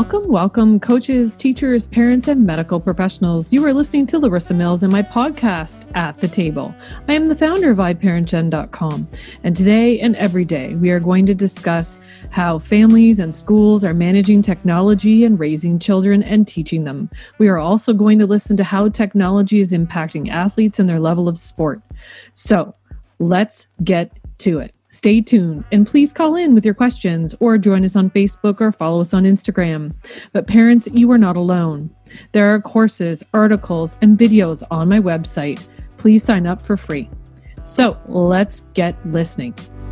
Welcome, coaches, teachers, parents, and medical professionals. You are listening to Larissa Mills and my podcast, At the Table. I am the founder of iParentGen.com, and today and every day we are going to discuss how families and schools are managing technology and raising children and teaching them. We are also going to listen to how technology is impacting athletes and their level of sport. So let's get to it. Stay tuned and please call in with your questions or join us on Facebook or follow us on Instagram. But parents, you are not alone. There are courses, articles, and videos on my website. Please sign up for free. So let's get listening.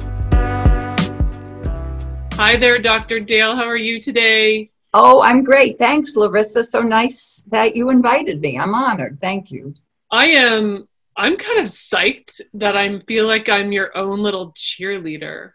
Hi there, Dr. Dale. How are you today? Oh, I'm great. Thanks, Larissa. So nice that you invited me. I'm honored. Thank you. I'm kind of psyched that I feel like I'm your own little cheerleader.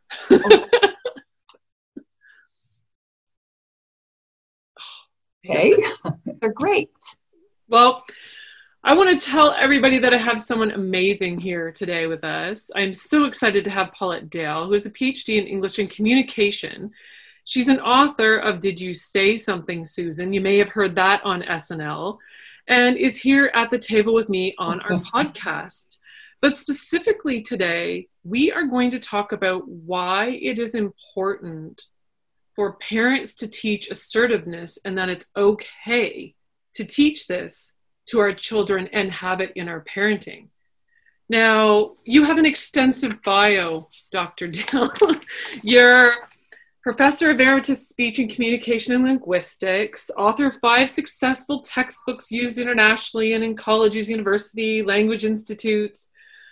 Okay, they're great. Well, I want to tell everybody that I have someone amazing here today with us. I'm so excited to have Paulette Dale, who is a PhD in English and Communication. She's an author of Did You Say Something, Susan? You may have heard that on SNL. And is here at the table with me on our podcast. But specifically today, we are going to talk about why it is important for parents to teach assertiveness and that it's okay to teach this to our children and have it in our parenting. Now, you have an extensive bio, Dr. Dale. You're Professor Emeritus Speech and Communication and Linguistics, author of 5 successful textbooks used internationally and in colleges, university, language institutes,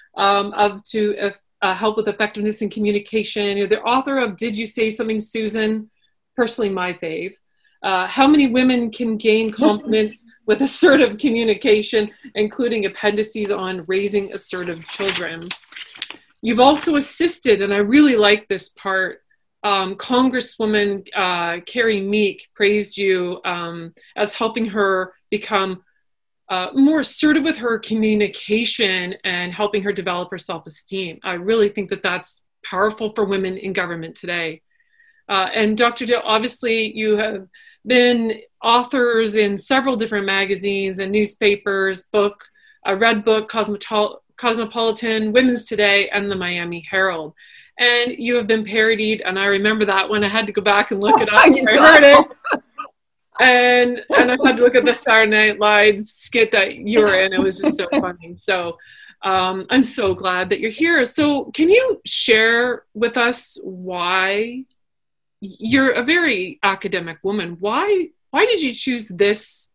to help with effectiveness in communication. You're the author of Did You Say Something, Susan? Personally, my fave. How Many Women Can Gain Confidence with Assertive Communication, including appendices on raising assertive children. You've also assisted, and I really like this part, Congresswoman Carrie Meek praised you as helping her become more assertive with her communication and helping her develop her self-esteem. I really think that that's powerful for women in government today. And Dr. Dale, obviously you have been authors in several different magazines and newspapers, Red Book, Cosmopolitan, Women's Today, and the Miami Herald. And you have been parodied, and I remember that when I had to go back and look it up. I heard it. And I had to look at the Saturday Night Live skit that you were in. It was just so funny. So I'm so glad that you're here. So can you share with us why you're a very academic woman? Why did you choose this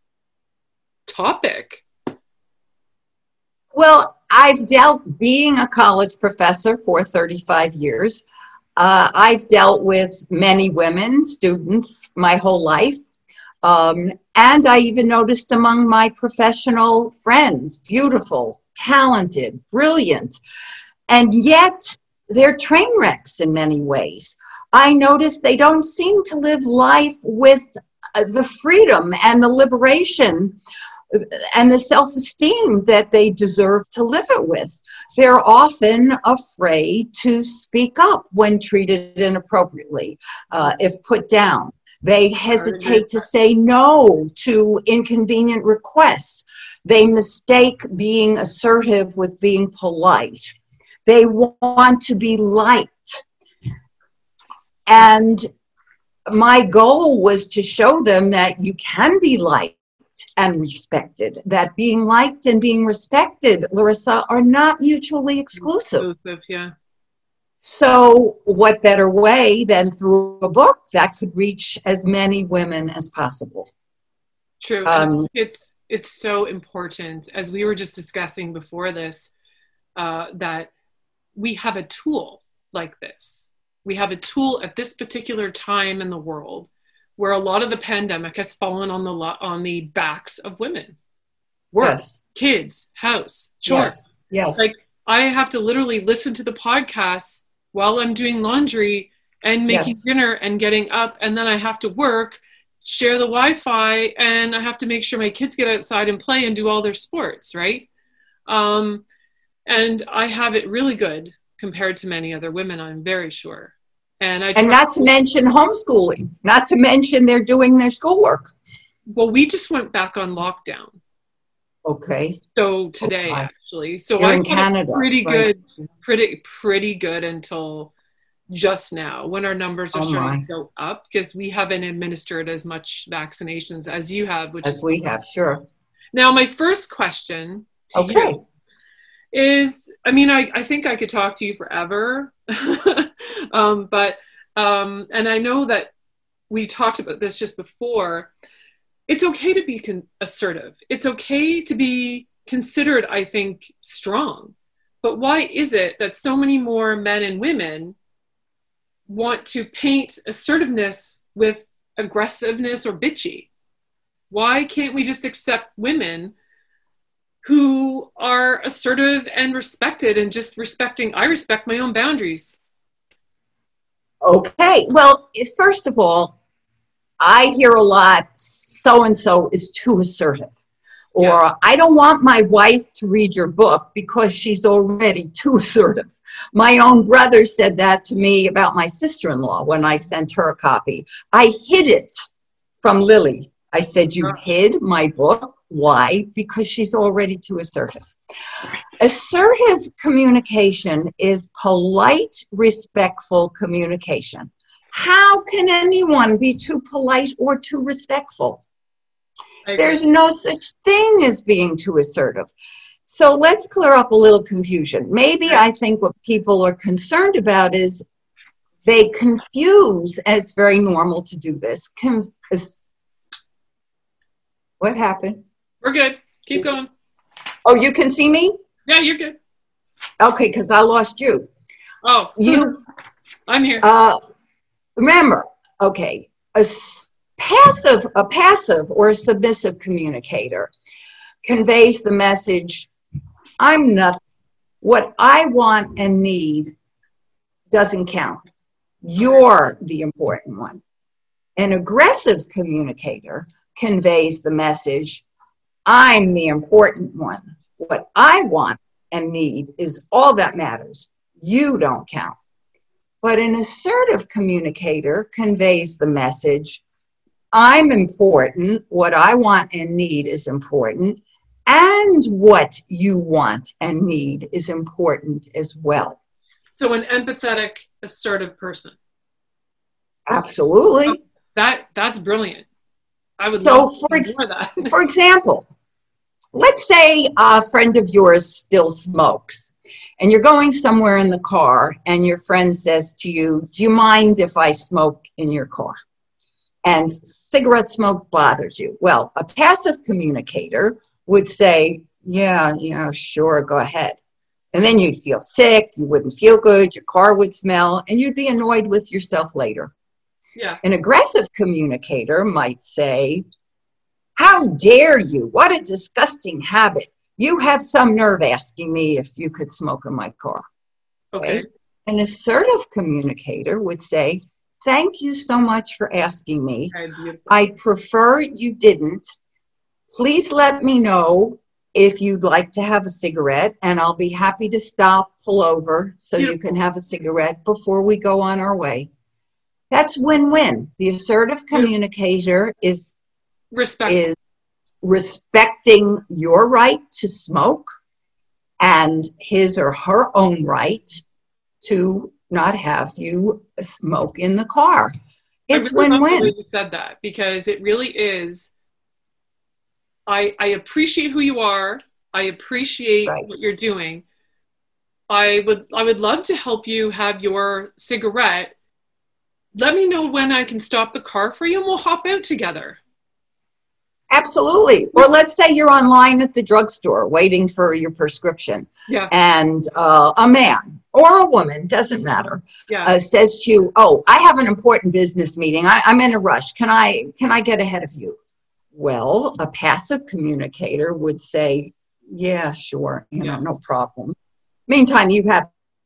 topic? Well, I've dealt, being a college professor for 35 years, I've dealt with many women, students, my whole life. And I even noticed among my professional friends, beautiful, talented, brilliant, and yet they're train wrecks in many ways. I noticed they don't seem to live life with the freedom and the liberation and the self-esteem that they deserve to live it with. They're often afraid to speak up when treated inappropriately, if put down. They hesitate to say no to inconvenient requests. They mistake being assertive with being polite. They want to be liked. And my goal was to show them that you can be liked and respected, that being liked and being respected, Larissa, are not mutually exclusive. Yeah. So what better way than through a book that could reach as many women as possible? True. It's so important, as we were just discussing before this, that we have a tool like this. We have a tool at this particular time in the world where a lot of the pandemic has fallen on the backs of women. Work, yes. Kids, house, chores. Yes. Like I have to literally listen to the podcast while I'm doing laundry and making dinner and getting up, and then I have to work, share the Wi-Fi, and I have to make sure my kids get outside and play and do all their sports, right? And I have it really good compared to many other women, I'm very sure. And and not to mention homeschooling, not to mention they're doing their schoolwork. Well, we just went back on lockdown. Okay. So today, actually. So You're I in Canada, pretty right? good, pretty good until just now when our numbers are starting to go up, because we haven't administered as much vaccinations as you have, which as we have, sure. Now, my first question to you is, I mean, I think I could talk to you forever, but and I know that we talked about this just before. It's okay to be assertive. It's okay to be considered, I think, strong. But why is it that so many more men and women want to paint assertiveness with aggressiveness or bitchy? Why can't we just accept women who are assertive and respected and just respecting, I respect my own boundaries? Okay. Well, first of all, I hear a lot, so-and-so is too assertive. Or I don't want my wife to read your book because she's already too assertive. My own brother said that to me about my sister-in-law when I sent her a copy. I hid it from Lily. I said, you hid my book? Why? Because she's already too assertive. Assertive communication is polite, respectful communication. How can anyone be too polite or too respectful? There's no such thing as being too assertive. So let's clear up a little confusion. Maybe I think what people are concerned about is they confuse, and it's very normal to do this. What happened? We're good. Keep going. Oh, you can see me? Yeah, you're good. Okay, because I lost you. Oh, I'm here. Remember, okay, a passive or a submissive communicator conveys the message, I'm nothing. What I want and need doesn't count. You're the important one. An aggressive communicator conveys the message, I'm the important one. What I want and need is all that matters. You don't count. But an assertive communicator conveys the message, I'm important, what I want and need is important, and what you want and need is important as well. So an empathetic, assertive person. Absolutely. That's brilliant. I would love to hear that. For example, let's say a friend of yours still smokes. And you're going somewhere in the car and your friend says to you, do you mind if I smoke in your car? And cigarette smoke bothers you. Well, a passive communicator would say, yeah, sure, go ahead. And then you'd feel sick, you wouldn't feel good, your car would smell, and you'd be annoyed with yourself later. Yeah. An aggressive communicator might say, how dare you? What a disgusting habit. You have some nerve asking me if you could smoke in my car. Okay. An assertive communicator would say, thank you so much for asking me. I'd prefer you didn't. Please let me know if you'd like to have a cigarette, and I'll be happy to stop, pull over, so you can have a cigarette before we go on our way. That's win-win. The assertive communicator is respecting your right to smoke and his or her own right to not have you smoke in the car. It's win-win. You said that because it really is. I appreciate who you are. I appreciate what you're doing. I would love to help you have your cigarette. Let me know when I can stop the car for you and we'll hop out together. Absolutely. Or let's say you're online at the drugstore waiting for your prescription. Yeah. And a man or a woman, doesn't matter, says to you, oh, I have an important business meeting. I'm in a rush. Can I get ahead of you? Well, a passive communicator would say, yeah, sure, no problem. Meantime, you have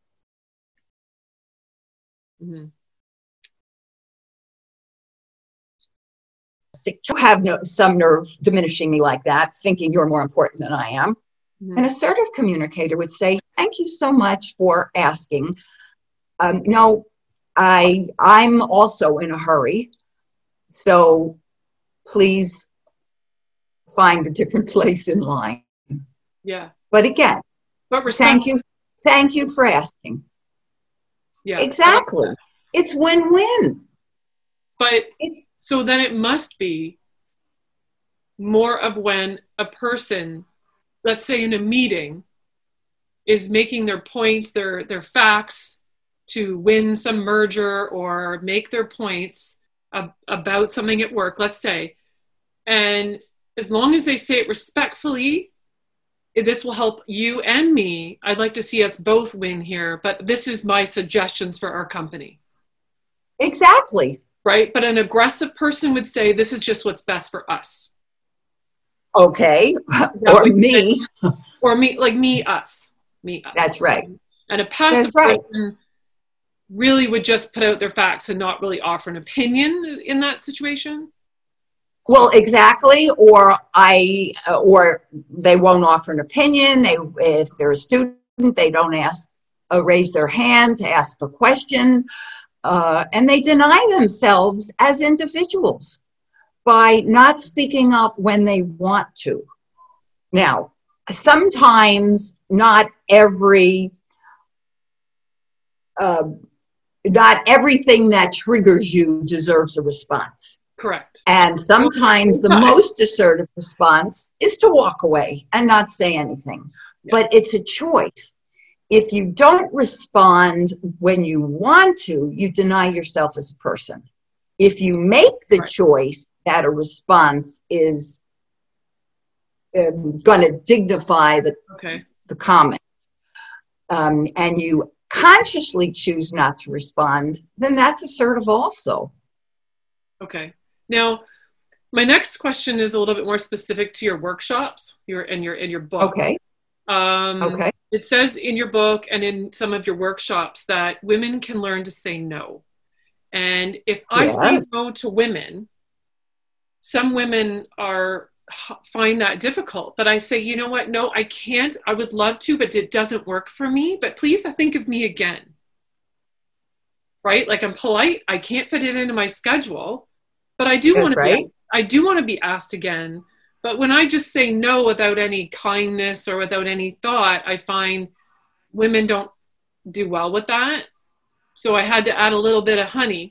you have some nerve diminishing me like that, thinking you're more important than I am. An assertive communicator would say, thank you so much for asking. No, I'm also in a hurry, so please find a different place in line. Yeah. But again, Thank you for asking. Yeah. Exactly. It's win-win. But so then it must be more of when a person, let's say in a meeting, is making their points, their facts to win some merger or make their points about something at work, let's say. And as long as they say it respectfully, this will help you and me. I'd like to see us both win here, but this is my suggestions for our company. Exactly. Right? But an aggressive person would say, this is just what's best for us. Okay. Or me. Or me, like me, us. Me, us. That's right. And a passive person really would just put out their facts and not really offer an opinion in that situation. Well, exactly. Or they won't offer an opinion. If they're a student, they don't raise their hand to ask a question. And they deny themselves as individuals by not speaking up when they want to. Now, sometimes not everything that triggers you deserves a response. Correct. And sometimes the most assertive response is to walk away and not say anything. Yeah. But it's a choice. If you don't respond when you want to, you deny yourself as a person. If you make the choice that a response is going to dignify the comment, and you consciously choose not to respond, then that's assertive also. Okay. Now, my next question is a little bit more specific to your workshops, in your book. Okay. Okay. It says in your book and in some of your workshops that women can learn to say no. And if I say no to women, some women find that difficult. But I say, you know what? No, I can't. I would love to, but it doesn't work for me. But please think of me again. Right? Like, I'm polite. I can't fit it into my schedule, but I do want to be asked again. But when I just say no without any kindness or without any thought, I find women don't do well with that. So I had to add a little bit of honey.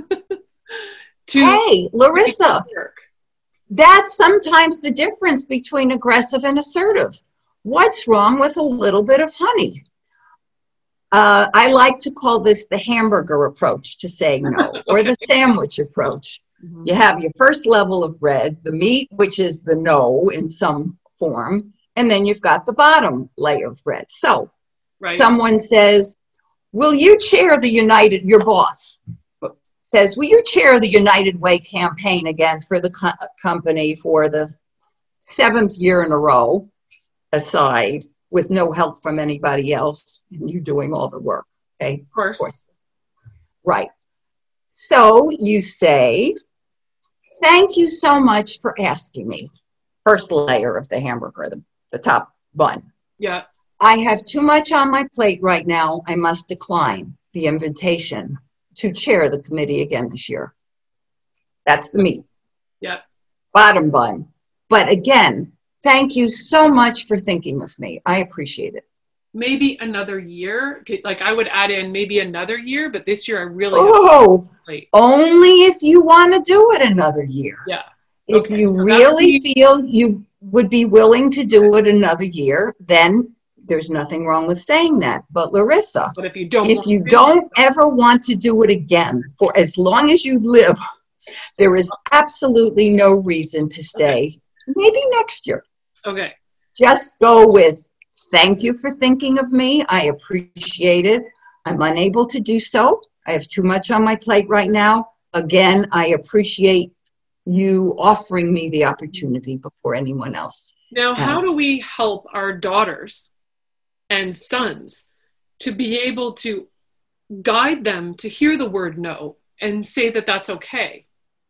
Hey, Larissa, that's sometimes the difference between aggressive and assertive. What's wrong with a little bit of honey? I like to call this the hamburger approach to saying no, or the sandwich approach. Mm-hmm. You have your first level of bread, the meat, which is the no in some form, and then you've got the bottom layer of bread. So someone says, will you chair your boss says, will you chair the United Way campaign again for the company for the 7th year in a row, aside, with no help from anybody else, and you doing all the work, okay? Of course. Right. So you say, thank you so much for asking me. First layer of the hamburger, the top bun. Yeah. I have too much on my plate right now. I must decline the invitation to chair the committee again this year. That's the meat. Yeah. Bottom bun. But again, thank you so much for thinking of me. I appreciate it. Maybe another year. Like, I would add in maybe another year, but this year I really only if you want to do it another year. Yeah. If you really feel you would be willing to do it another year, then there's nothing wrong with saying that. But Larissa, if you don't ever want to do it again for as long as you live, there is absolutely no reason to say maybe next year. Okay. Just go with, thank you for thinking of me. I appreciate it. I'm unable to do so. I have too much on my plate right now. Again, I appreciate you offering me the opportunity before anyone else. Now, how do we help our daughters and sons to be able to guide them to hear the word no and say that that's okay?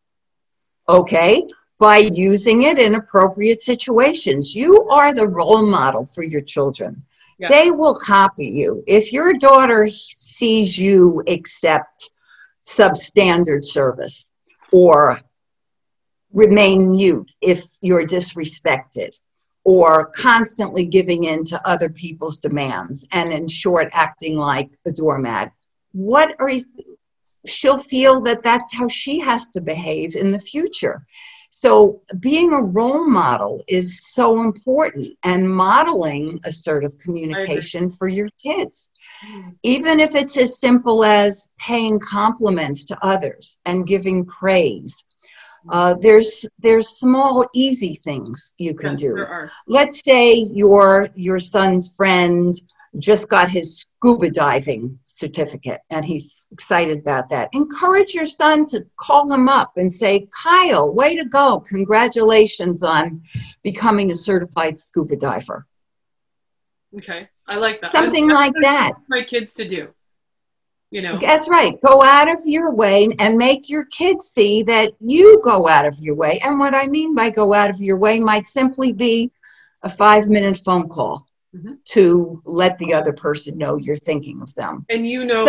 Okay. By using it in appropriate situations. You are the role model for your children. Yeah. They will copy you. If your daughter sees you accept substandard service, or remain mute if you're disrespected, or constantly giving in to other people's demands, and in short, acting like a doormat. What are you, she'll feel that that's how she has to behave in the future. So being a role model is so important, and modeling assertive communication for your kids. Even if it's as simple as paying compliments to others and giving praise. There's small, easy things you can do. There are. Let's say your son's friend just got his scuba diving certificate and he's excited about that. Encourage your son to call him up and say, Kyle, way to go. Congratulations on becoming a certified scuba diver. Okay, I like that. Something like that. My kids to do. You know. That's right. Go out of your way and make your kids see that you go out of your way. And what I mean by go out of your way might simply be a 5-minute phone call to let the other person know you're thinking of them. And you know,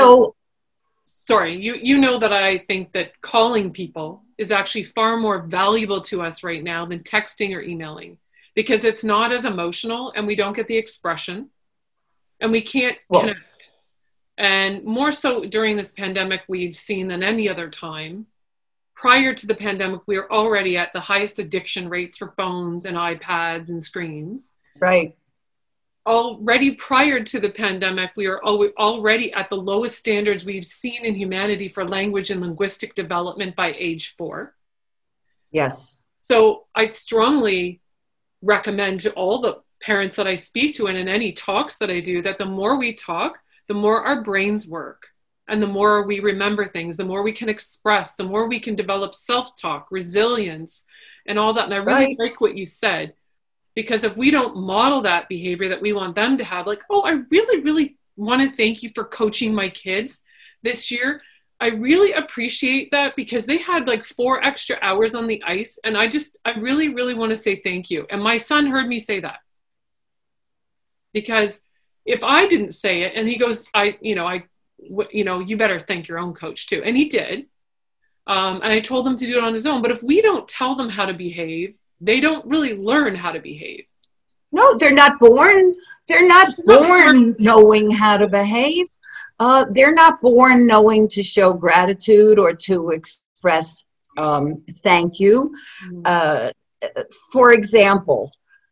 you know that I think that calling people is actually far more valuable to us right now than texting or emailing, because it's not as emotional and we don't get the expression and we can't connect. And more so during this pandemic, we've seen than any other time. Prior to the pandemic, we were already at the highest addiction rates for phones and iPads and screens. Right. Already prior to the pandemic, we were already at the lowest standards we've seen in humanity for language and linguistic development by age 4. Yes. So I strongly recommend to all the parents that I speak to and in any talks that I do, that the more we talk, the more our brains work, and the more we remember things, the more we can express, the more we can develop self-talk, resilience, and all that. And I really like what you said, because if we don't model that behavior that we want them to have, like, oh, I really, really want to thank you for coaching my kids this year. I really appreciate that because they had like 4 extra hours on the ice. And I really, really want to say thank you. And my son heard me say that, because if I didn't say it and he goes, you better thank your own coach too. And he did. And I told him to do it on his own. But if we don't tell them how to behave, they don't really learn how to behave. No, they're not born. They're not born knowing how to behave. They're not born knowing to show gratitude or to express thank you. For example,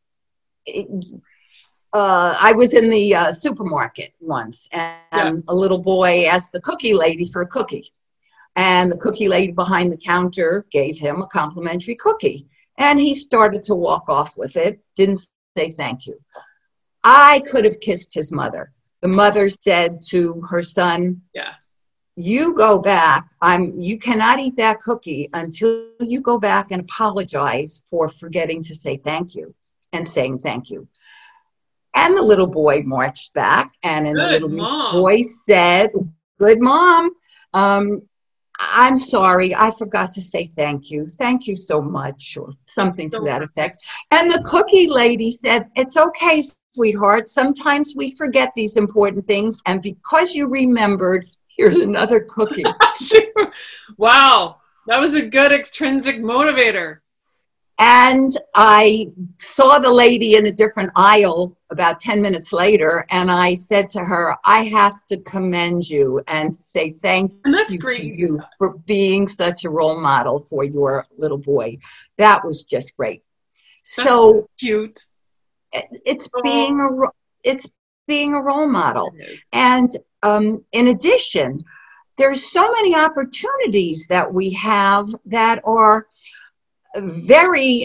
I was in the supermarket once, and a little boy asked the cookie lady for a cookie. And the cookie lady behind the counter gave him a complimentary cookie. And he started to walk off with it, didn't say thank you. I could have kissed his mother. The mother said to her son, you go back. You cannot eat that cookie until you go back and apologize for forgetting to say thank you and saying thank you. And the little boy marched back, and the little boy said, good mom, I'm sorry, I forgot to say thank you. Thank you so much, or something to that effect. And the cookie lady said, it's okay, sweetheart. Sometimes we forget these important things, and because you remembered, here's another cookie. Wow, that was a good extrinsic motivator. And I saw the lady in a different aisle about 10 minutes later, and I said to her, I have to commend you and say thank you to you for being such a role model for your little boy. That was just great. That's so cute. It's being a role model. And in addition, there's so many opportunities that we have that are very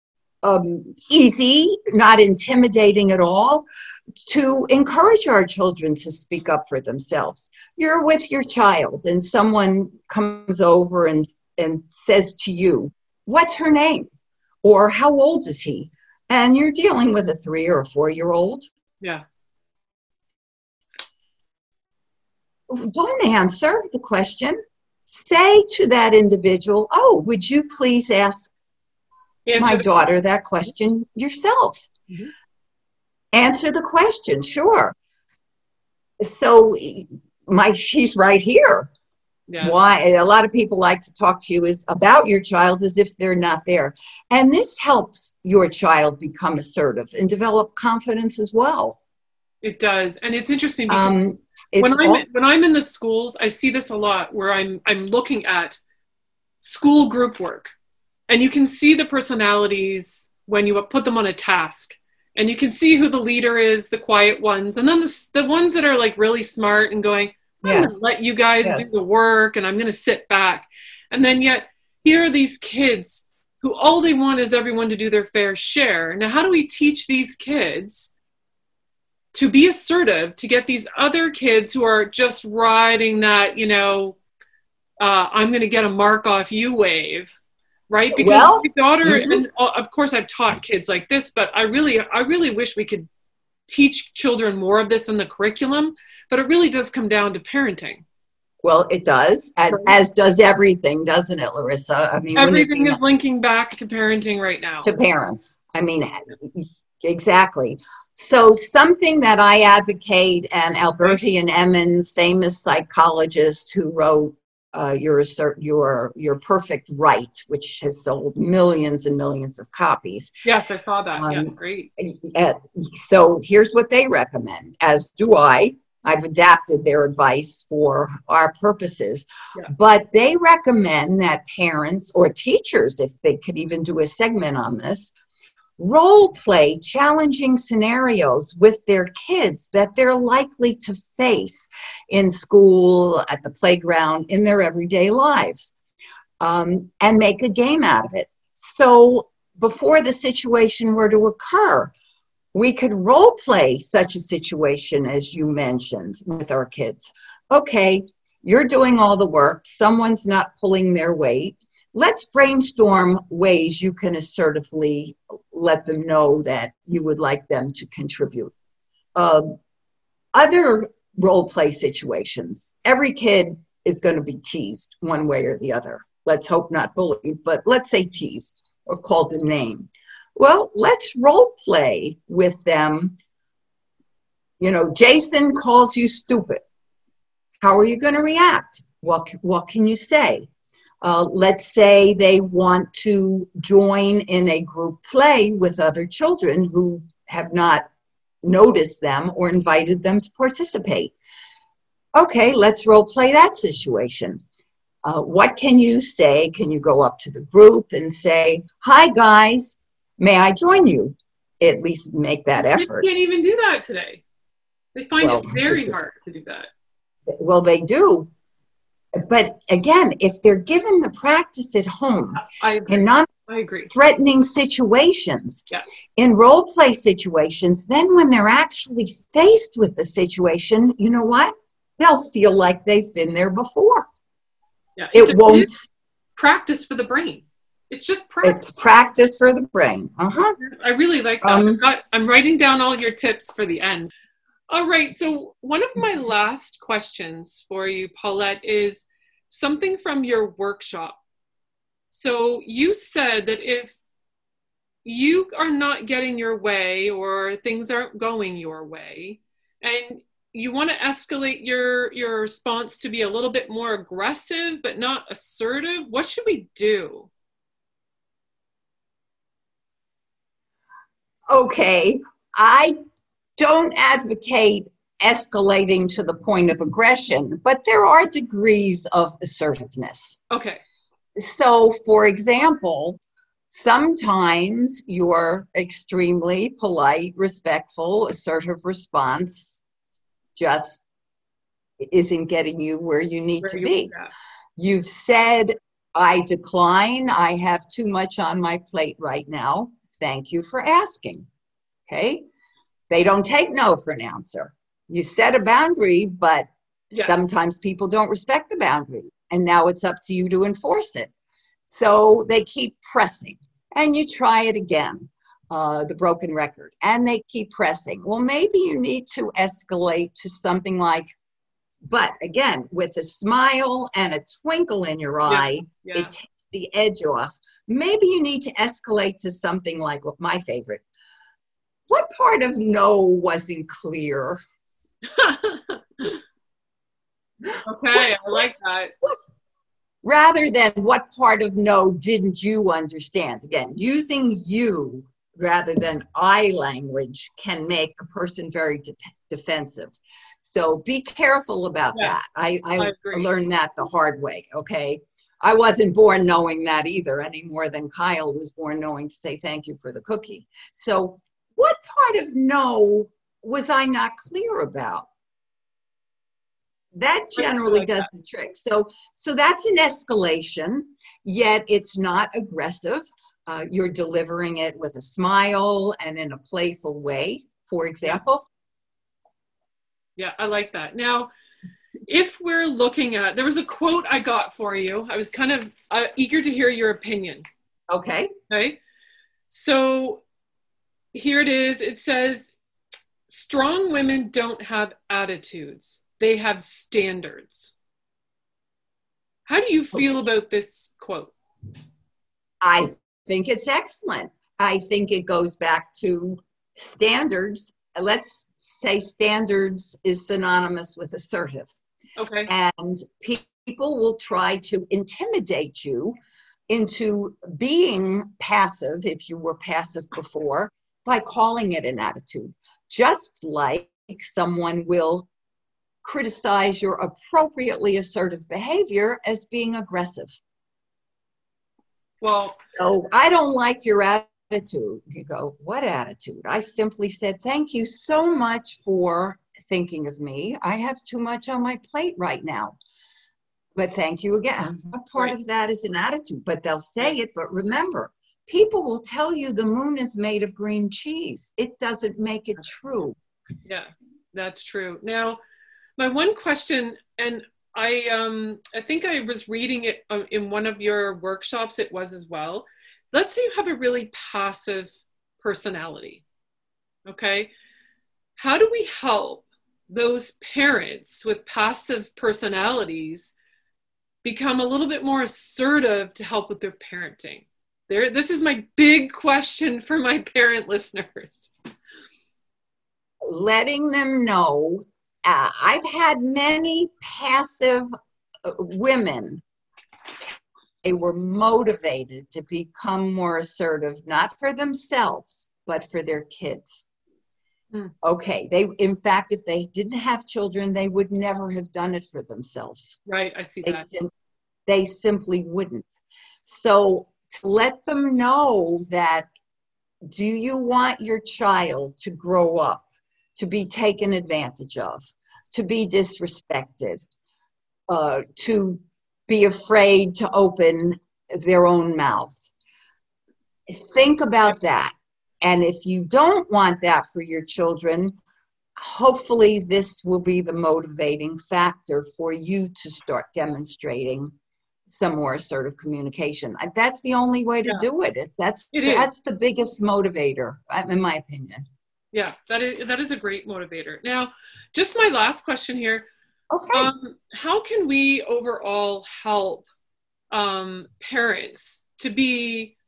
easy, not intimidating at all, to encourage our children to speak up for themselves. You're with your child and someone comes over and says to you, what's her name? Or how old is he? And you're dealing with a 3 or a 4-year-old. Yeah. Don't answer the question. Say to that individual, oh, would you please ask my daughter that question yourself? Mm-hmm. Answer the question, sure. So she's right here. Yeah. Why a lot of people like to talk to you is about your child as if they're not there. And this helps your child become assertive and develop confidence as well. It does. And it's interesting because It's when I'm in the schools, I see this a lot where I'm looking at school group work, and you can see the personalities when you put them on a task, and you can see who the leader is, the quiet ones, and then the ones that are like really smart and going, I'm going to let you guys do the work and I'm going to sit back. And then yet here are these kids who all they want is everyone to do their fair share. Now, how do we teach these kids to be assertive, to get these other kids who are just riding that, I'm going to get a mark off you wave, right? Because my daughter, and of course I've taught kids like this, but I really wish we could teach children more of this in the curriculum, but it really does come down to parenting. Well, it does, as does everything, doesn't it, Larissa? I mean, everything is linking back to parenting right now. To parents. I mean, exactly. So something that I advocate, and Alberti and Emmons, famous psychologist who wrote Your Perfect Right, which has sold millions and millions of copies. Yes, I saw that. Yeah, great. So here's what they recommend, as do I. I've adapted their advice for our purposes, but they recommend that parents or teachers, if they could even do a segment on this, role play challenging scenarios with their kids that they're likely to face in school, at the playground, in their everyday lives, and make a game out of it. So before the situation were to occur, we could role play such a situation as you mentioned with our kids. Okay, you're doing all the work. Someone's not pulling their weight. Let's brainstorm ways you can assertively let them know that you would like them to contribute. Other role play situations. Every kid is going to be teased one way or the other. Let's hope not bullied, but let's say teased or called a name. Well, let's role play with them. Jason calls you stupid. How are you going to react? What can you say? Let's say they want to join in a group play with other children who have not noticed them or invited them to participate. Okay, let's role play that situation. What can you say? Can you go up to the group and say, "Hi guys, may I join you?" At least make that effort. You can't even do that today. They find it very hard to do that. Well, they do. But again, if they're given the practice at home in non-threatening situations, in role play situations, then when they're actually faced with the situation, you know what? They'll feel like they've been there before. Yeah, it won't. It's practice for the brain. It's just practice. It's practice for the brain. I really like that. I'm writing down all your tips for the end. All right. So one of my last questions for you, Paulette, is something from your workshop. So you said that if you are not getting your way or things aren't going your way, and you want to escalate your response to be a little bit more aggressive but not assertive, what should we do? Okay, I don't advocate escalating to the point of aggression, but there are degrees of assertiveness. Okay. So, for example, sometimes your extremely polite, respectful, assertive response just isn't getting you where you need to be. You've said, "I decline. I have too much on my plate right now. Thank you for asking." Okay? They don't take no for an answer. You set a boundary, but sometimes people don't respect the boundary. And now it's up to you to enforce it. So they keep pressing. And you try it again, the broken record. And they keep pressing. Well, maybe you need to escalate to something like, but again, with a smile and a twinkle in your eye, it takes the edge off. Maybe you need to escalate to something like, my favorite, what part of no wasn't clear? Okay, I like that. Rather than what part of no didn't you understand. Again, using you rather than I language can make a person very defensive. So be careful about Yes, that. I I agree. learned that the hard way, okay? I wasn't born knowing that either, any more than Kyle was born knowing to say thank you for the cookie. So what part of no was I not clear about? That I generally like does that. the trick. So that's an escalation, yet it's not aggressive. You're delivering it with a smile and in a playful way, for Yeah, example. yeah, I like that. Now, if we're looking at, there was a quote I got for you. I was kind of eager to hear your opinion. Okay. Okay. So here it is. It says, strong women don't have attitudes, they have standards. How do you feel about this quote? I think it's excellent. I think it goes back to standards. Let's say standards is synonymous with assertive. Okay. And people will try to intimidate you into being passive, if you were passive before, by calling it an attitude. Just like someone will criticize your appropriately assertive behavior as being aggressive. Well, So I don't like your attitude. You go, what attitude? I simply said, thank you so much for thinking of me. I have too much on my plate right now. But thank you again. What part right, of that is an attitude? But they'll say right. it, but remember, people will tell you the moon is made of green cheese. It doesn't make it true. Yeah, that's true. Now, my one question, and I think I was reading it in one of your workshops, it was as well. Let's say you have a really passive personality. Okay. How do we help those parents with passive personalities become a little bit more assertive to help with their parenting? This is my big question for my parent listeners. Letting them know. I've had many passive women. They were motivated to become more assertive, not for themselves, but for their kids. Okay, in fact, if they didn't have children, they would never have done it for themselves. Right, I see They, that. they simply wouldn't. So to let them know that, do you want your child to grow up to be taken advantage of, to be disrespected, to be afraid to open their own mouth? Think about that. And if you don't want that for your children, hopefully this will be the motivating factor for you to start demonstrating some more assertive communication. That's the only way to do it. That's It is. the biggest motivator, in my opinion. Yeah, that is a great motivator. Now, just my last question here. Okay. How can we overall help parents to be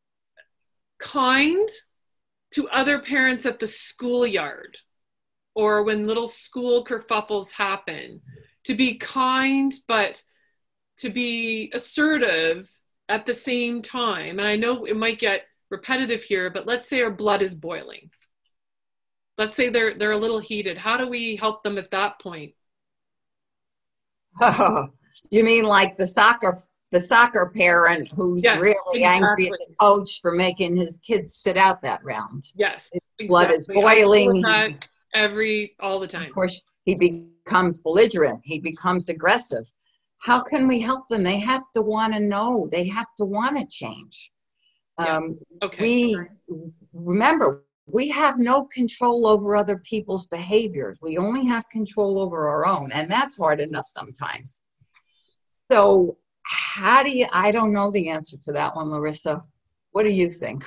kind to other parents at the schoolyard or when little school kerfuffles happen? To be kind, but to be assertive at the same time. And I know it might get repetitive here, but let's say our blood is boiling. Let's say they're a little heated. How do we help them at that point? Oh, you mean like the soccer parent who's Yes, really angry at the coach for making his kids sit out that round? Yes, His exactly. blood is boiling. All the time. Of course, he becomes belligerent. He becomes aggressive. How can we help them? They have to want to know. They have to want to change. Yeah. Okay. We remember, we have no control over other people's behaviors. We only have control over our own, and that's hard enough sometimes. So I don't know the answer to that one, Larissa. What do you think?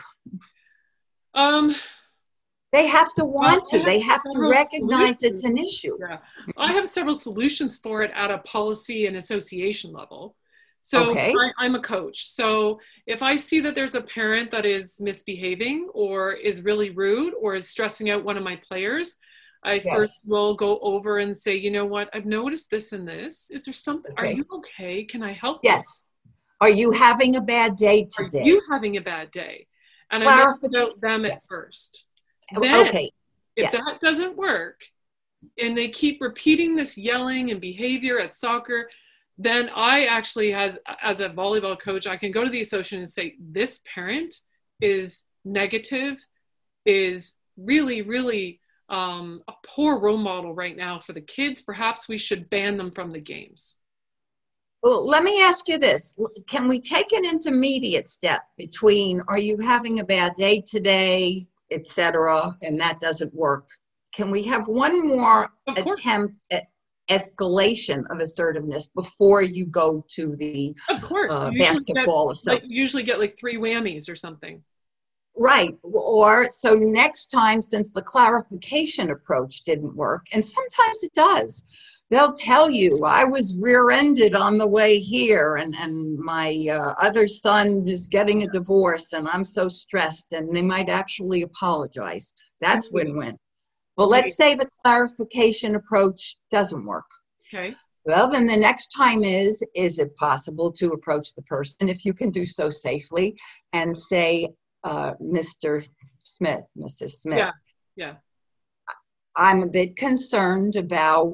They have to want to. They have to recognize it's an issue. Yeah. I have several solutions for it at a policy and association level. So okay. I'm a coach. So if I see that there's a parent that is misbehaving or is really rude or is stressing out one of my players, I first Yes. will go over and say, you know what, I've noticed this and this. Is there something? Are Okay. you okay? Can I help you? Yes. Are you having a bad day Are today? you having a bad day? And I make it Clarification. about them at Yes. first. Then, Okay. if Yes. that doesn't work, and they keep repeating this yelling and behavior at soccer, then I actually, as a volleyball coach, I can go to the association and say, this parent is negative, is really, really a poor role model right now for the kids. Perhaps we should ban them from the games. Well, let me ask you this. Can we take an intermediate step between are you having a bad day today, etc., and that doesn't work? Can we have one more Of course, attempt at escalation of assertiveness before you go to the of course. basketball? You usually get like 3 whammies or something. Right. Or so next time, since the clarification approach didn't work, and sometimes it does, they'll tell you, I was rear-ended on the way here, and my other son is getting a divorce, and I'm so stressed, and they might actually apologize. That's win-win. Well, let's say the clarification approach doesn't work. Okay. Well, then the next time is it possible to approach the person, if you can do so safely, and say, Mr. Smith, Mrs. Smith. Yeah, yeah. I'm a bit concerned about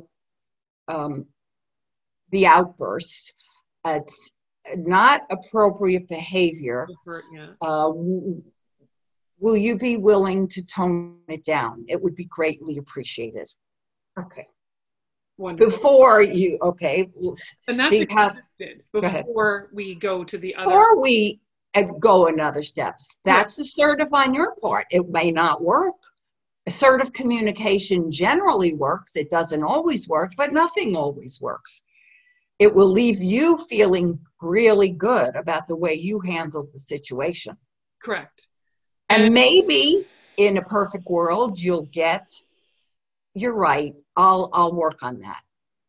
the outbursts. It's not appropriate behavior. Yeah. Will you be willing to tone it down? It would be greatly appreciated. Okay. Wonderful. Before you, okay. And that's see how, before we go to the other. Before we go another steps. That's assertive on your part. It may not work. Assertive communication generally works. It doesn't always work, but nothing always works. It will leave you feeling really good about the way you handled the situation. Correct. And maybe in a perfect world, you'll get, you're right, I'll work on that.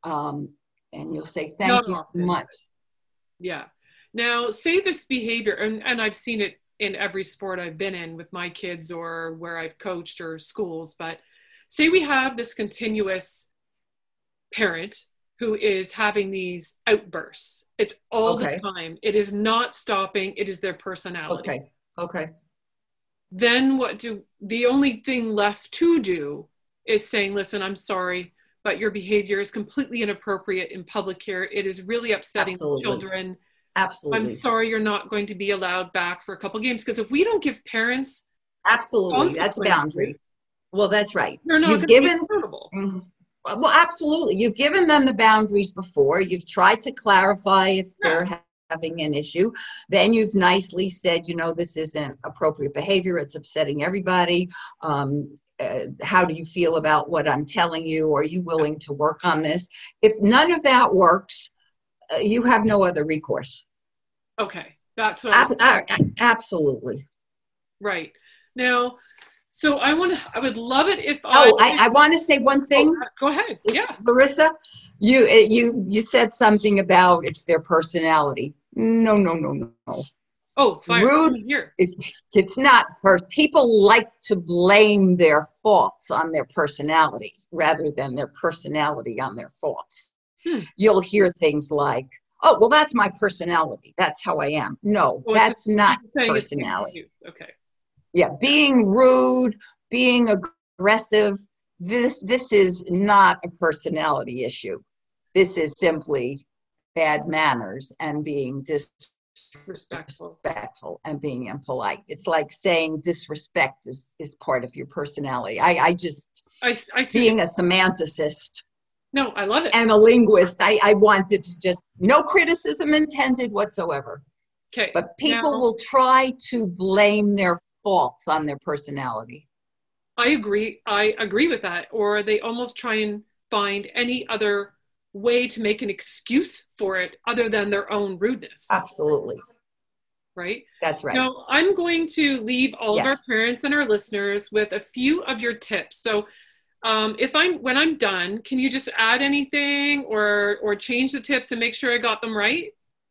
And you'll say, thank you so much. Yeah. Now, say this behavior, and I've seen it in every sport I've been in with my kids or where I've coached or schools, but say we have this continuous parent who is having these outbursts. It's all the time. It is not stopping. It is their personality. Okay. Then the only thing left to do is saying, listen, I'm sorry, but your behavior is completely inappropriate in public here. It is really upsetting children. Absolutely. I'm sorry you're not going to be allowed back for a couple games. Because if we don't give parents absolutely, that's a boundary. Well, that's right. They're not going to be accountable. Well, absolutely. You've given them the boundaries before. You've tried to clarify if they're having an issue. Then you've nicely said, this isn't appropriate behavior. It's upsetting everybody. How do you feel about what I'm telling you? Are you willing to work on this? If none of that works, you have no other recourse. Okay. That's what absolutely. Right. Now, so I would love it if I want to say one thing. Go ahead. Yeah. Larissa, you said something about it's their personality. No. Oh, fire. Rude. It's not. People like to blame their faults on their personality rather than their personality on their faults. You'll hear things like, oh, well, that's my personality. That's how I am. No, that's not personality. Okay. Yeah, being rude, being aggressive, this is not a personality issue. This is simply bad manners and being disrespectful and being impolite. It's like saying disrespect is part of your personality. I being a semanticist. No, I love it. And a linguist, I wanted to just, no criticism intended whatsoever. Okay. But people will try to blame their faults on their personality. I agree with that. Or they almost try and find any other way to make an excuse for it other than their own rudeness. Absolutely. Right? That's right. Now, I'm going to leave all of our parents and our listeners with a few of your tips. So when I'm done, can you just add anything or change the tips and make sure I got them right?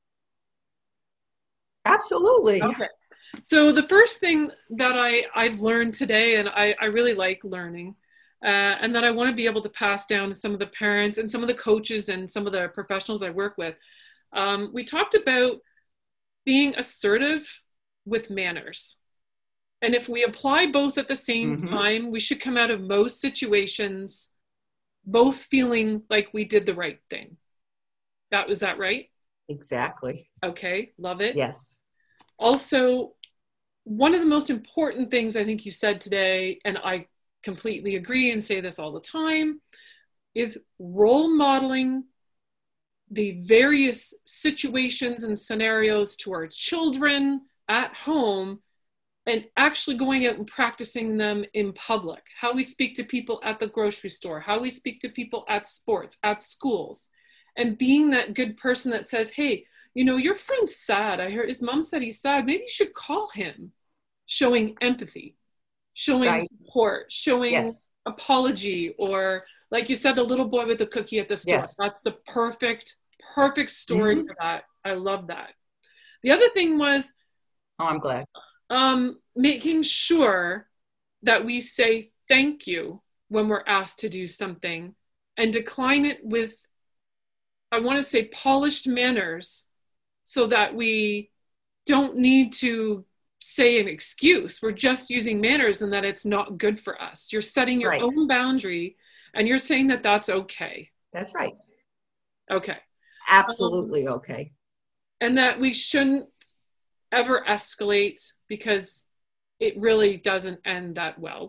Absolutely. Okay. So the first thing that I've learned today, and I really like learning, and that I want to be able to pass down to some of the parents and some of the coaches and some of the professionals I work with. We talked about being assertive with manners. And if we apply both at the same time, we should come out of most situations both feeling like we did the right thing. Was that right? Exactly. Okay, love it. Yes. Also, one of the most important things I think you said today, and I completely agree and say this all the time, is role modeling the various situations and scenarios to our children at home, and actually going out and practicing them in public. How we speak to people at the grocery store, how we speak to people at sports, at schools, and being that good person that says, hey, you know, your friend's sad. I heard his mom said he's sad. Maybe you should call him. Showing empathy, showing support, showing apology, or like you said, the little boy with the cookie at the store. Yes. That's the perfect story for that. I love that. The other thing was, I'm glad. Making sure that we say thank you when we're asked to do something and decline it with, I want to say, polished manners, so that we don't need to say an excuse. We're just using manners, and that it's not good for us. You're setting your own boundary, and you're saying that that's okay. That's right. Okay. Absolutely okay. And that we shouldn't ever escalate, because it really doesn't end that well.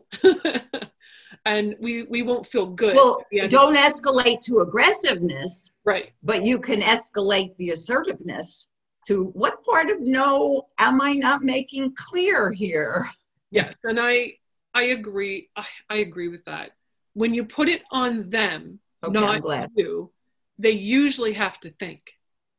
And we won't feel good. Well, don't escalate to aggressiveness. Right. But you can escalate the assertiveness to, what part of no am I not making clear here? Yes, and I agree. I agree with that. When you put it on them, not you, they usually have to think,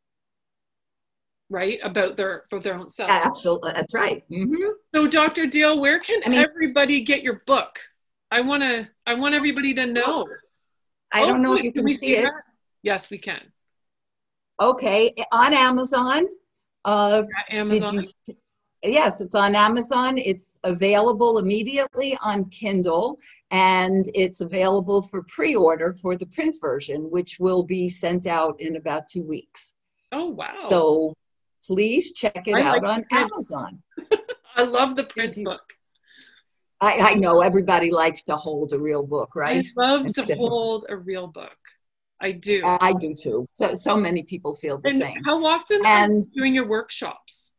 right, about their own self. Absolutely, that's right. Mm-hmm. So, Dr. Dale, where can everybody get your book? I want everybody to know. I don't know if you can see it. That? Yes, we can. Okay, on Amazon. Amazon. Yes, it's on Amazon. It's available immediately on Kindle, and it's available for pre-order for the print version, which will be sent out in about 2 weeks. Oh, wow. So please check it out on Amazon. I love the print book. I know everybody likes to hold a real book, right? I love to hold a real book. I do. I do too. So many people feel the same. How often are you doing your workshops?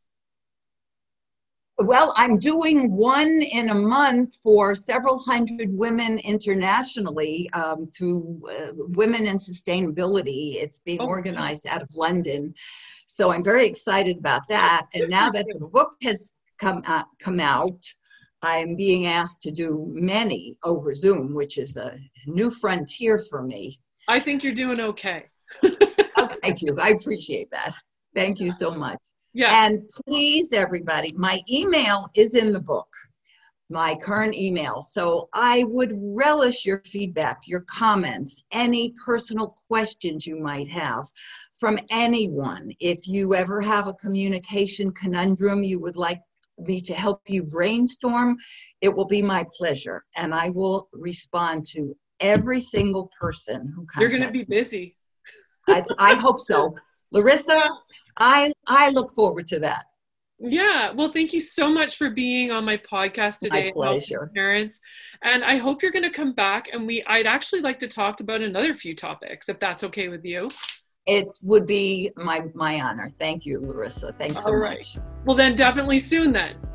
Well, I'm doing one in a month for several hundred women internationally through Women in Sustainability. It's being organized out of London. So I'm very excited about that. And now that the book has come out, I'm being asked to do many over Zoom, which is a new frontier for me. I think you're doing okay. Oh, thank you. I appreciate that. Thank you so much. Yeah. And please, everybody, my email is in the book, my current email. So I would relish your feedback, your comments, any personal questions you might have from anyone. If you ever have a communication conundrum you would like me to help you brainstorm, it will be my pleasure. And I will respond to every single person who contacts me. You're going to be busy. I hope so. Larissa, I look forward to that. Yeah. Well, thank you so much for being on my podcast today. My pleasure. Parents. And I hope you're going to come back, and I'd actually like to talk about another few topics, if that's okay with you. It would be my honor. Thank you, Larissa. Thanks so much. Well, then definitely soon then.